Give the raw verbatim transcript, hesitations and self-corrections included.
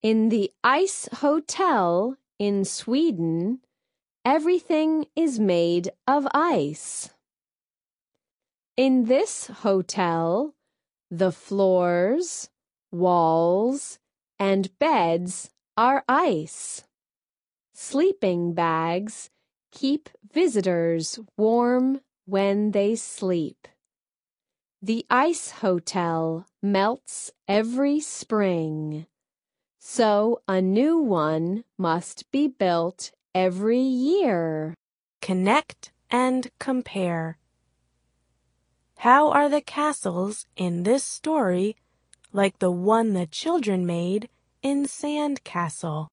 In the Ice Hotel in Sweden, everything is made of ice. In this hotel, the floors, walls, and beds are ice. Sleeping bags keep visitors warm when they sleep. The ice hotel melts every spring, so a new one must be built every year. Connect and compare. How are the castles in this story like the one the children made in Sand Castle?